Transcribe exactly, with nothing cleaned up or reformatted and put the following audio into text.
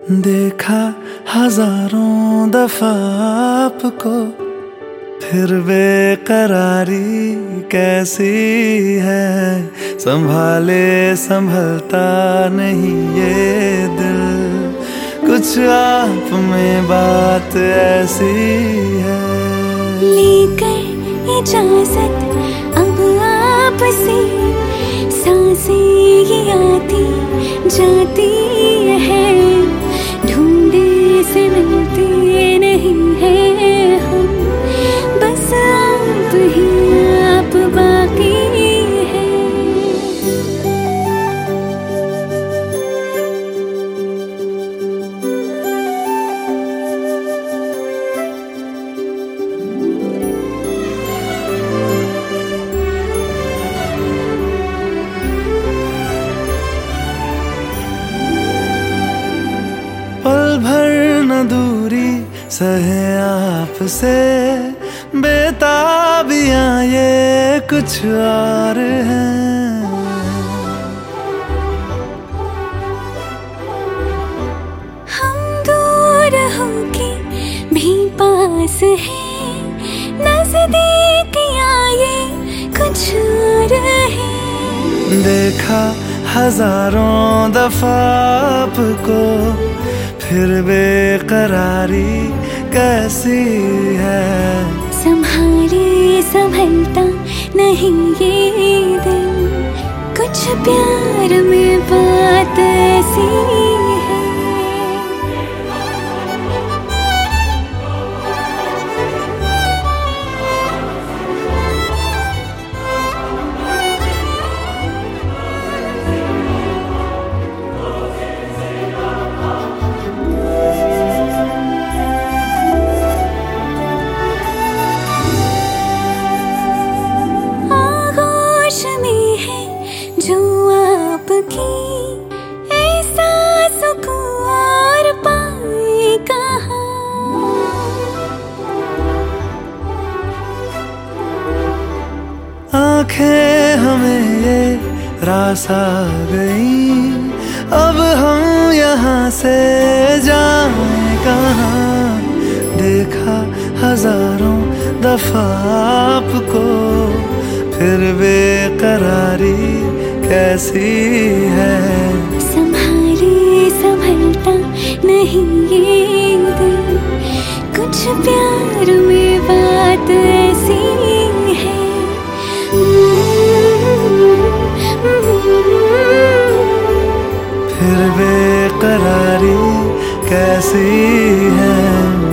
देखा हजारों दफा आपको, फिर बेकरारी कैसी है। संभाले संभलता नहीं ये दिल, कुछ आप में बात ऐसी है। लेकर इजाजत अब आपसे, सांसें ये आती जाती है। ढूंढे से मिलते नहीं है हम, बस आप ही आप बाकी है। पल भर न दूरी सहे आपसे, बेताबियां ये कुछ और हैं। हम दूर होके भी पास हैं, नजदीकियां ये कुछ और हैं। देखा हजारों दफा आपको, फिर बेकरारी कैसी है। संभाले संभलता नहीं ये दिल, कुछ प्यार में बात ऐसी है। जो आपकी ऐसा सुकून और पाए कहाँ। आंखें हमें ये रास आ गई, अब हम यहाँ से जाएं कहाँ। देखा हजारों दफा आपको, फिर बेकरारी कैसी है। संभाले संभलता नहीं ये दिल, कुछ प्यार में बात ऐसी है। फिर बेकरारी कैसी है।